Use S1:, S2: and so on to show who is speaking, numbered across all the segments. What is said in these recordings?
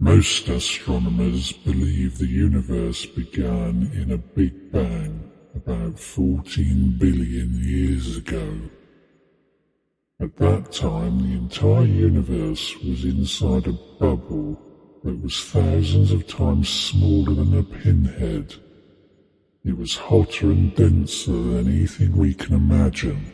S1: Most astronomers believe the universe began in a Big Bang about 14 billion years ago. At that time, the entire universe was inside a bubble that was thousands of times smaller than a pinhead. It was hotter and denser than anything we can imagine.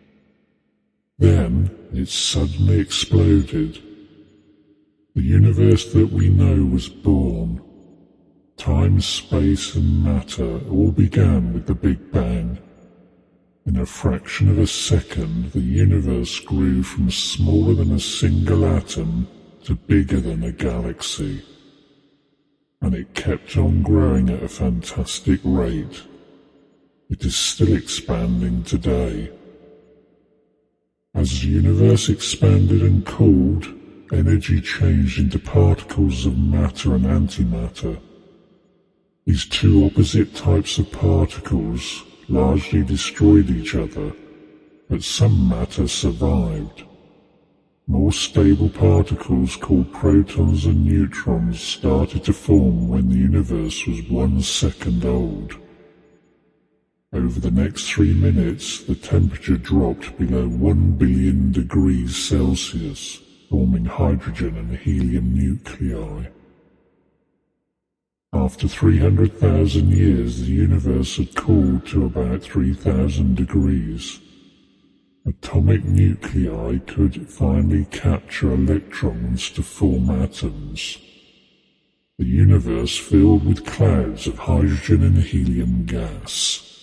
S1: Then it suddenly exploded. The universe that we know was born. Time, space, and matter all began with the Big Bang. In a fraction of a second, the universe grew from smaller than a single atom to bigger than a galaxy. And it kept on growing at a fantastic rate. It is still expanding today. As the universe expanded and cooled, energy changed into particles of matter and antimatter. These two opposite types of particles largely destroyed each other, but some matter survived. More stable particles called protons and neutrons started to form when the universe was 1 second old. Over the next 3 minutes, the temperature dropped below 1 billion degrees Celsius, forming hydrogen and helium nuclei. After 300,000 years, the universe had cooled to about 3,000 degrees. Atomic nuclei could finally capture electrons to form atoms. The universe filled with clouds of hydrogen and helium gas.